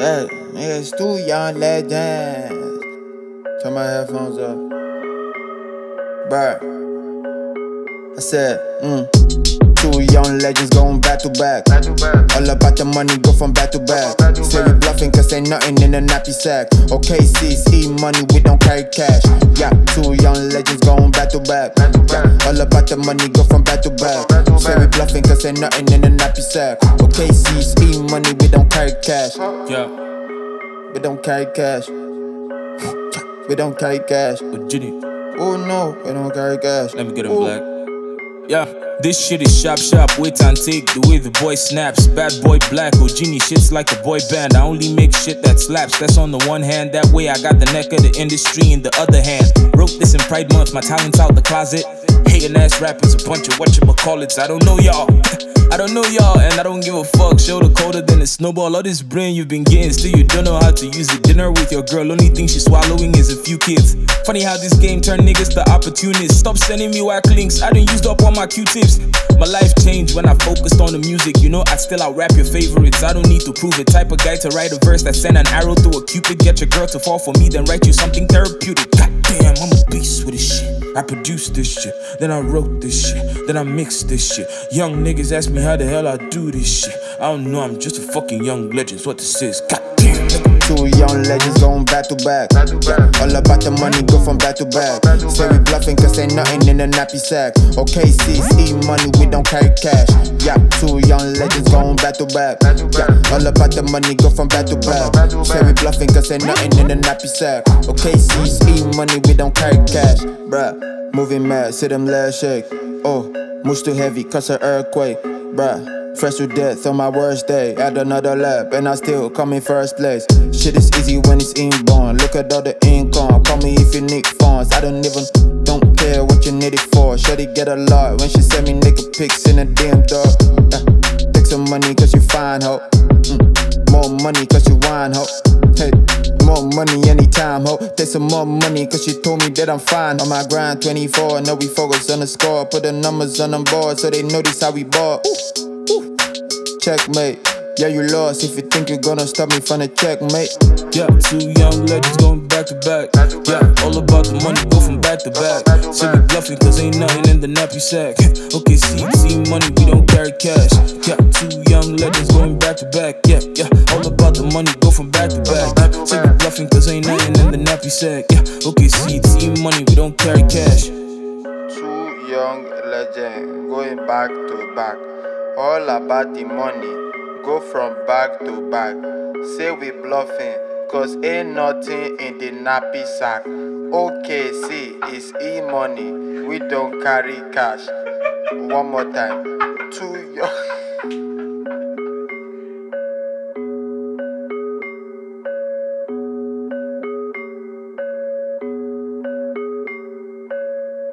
Yeah, niggas too young legends. Turn my headphones up. Bruh. I said, two young legends going back to back. All about the money, go from back to back. Say we bluffing cause ain't nothing in the nappy sack. Okay, see money, we don't carry cash. Yeah, two young legends going back to back. Yeah, all about the money, go from back to back. Say we bluffing cause ain't nothing in the nappy sack. Okay, see money, we don't carry cash. Yeah, We don't carry cash. We don't carry cash. with Ginny. Oh no, we don't carry cash. Let me get him black. Yeah, this shit is sharp, wait and take the way the boy snaps. Bad boy black, Genie shit's like a boy band. I only make shit that slaps, that's on the one hand. That way I got the neck of the industry in the other hand. Wrote this in Pride Month, my talent's out the closet. Hating ass rappers, a bunch of whatchamacallits. I don't know y'all, I don't know y'all, and I don't give a fuck. Shoulder colder than a snowball. All this brain you've been getting, still you don't know how to use it. Dinner with your girl, only thing she's swallowing is a few kids. Funny how this game turned niggas to opportunists. Stop sending me whack links, I done used up all my Q-tips. My life changed when I focused on the music. You know I still out-rap your favorites, I don't need to prove it. Type of guy to write a verse that send an arrow to a cupid. Get your girl to fall for me, then write you something therapeutic. God damn, I'm a beast with this shit. I produced this shit, then I wrote this shit, then I mixed this shit. Young niggas ask me how the hell I do this shit. I don't know, I'm just a fucking young legend. What this is, god damn. Two young legends going back to back. All about the money, go from back to back. Say we bluffing cause ain't nothing in the nappy sack. Okay, see money, we don't carry cash. Yeah, two young legends going back to back. Yeah, all about the money, go from back to back. Say we bluffing cause ain't nothing in the nappy sack. Okay, see money, we don't carry cash. Bruh, moving mad, see them legs shake. Oh, moves too heavy, cause an earthquake. Bruh, fresh to death on my worst day. Add another lap and I still come in first place. Shit is easy when it's inborn. Look at all the income. Call me if you need funds. I don't care what you need it for. Shorty get a lot when she send me naked pics in a damn dog. Take some money cause you fine, ho. More money cause you wine, ho. Hey, more money anytime, ho. Take some more money cause she told me that I'm fine. On my grind 24, now we focus on the score. Put the numbers on the board so they notice how we ball. Checkmate, yeah you lost if you think you're gonna stop me from the checkmate. Yeah, two young legends going back to back. Yeah, all about the money, go from back to back. Say we bluffing cause ain't nothing in the nappy sack. Okay, see money, we don't carry cash. Yeah, two young legends going back to back. Yeah, all about the money, go from back to back. Say we bluffing cause ain't nothing in the nappy sack. Yeah, okay, see money, we don't carry cash. Two young legends going back to back. All about the money, go from back to back. Say we bluffing, cause ain't nothing in the nappy sack. Okay, see, it's e-money, we don't carry cash. One more time. Two young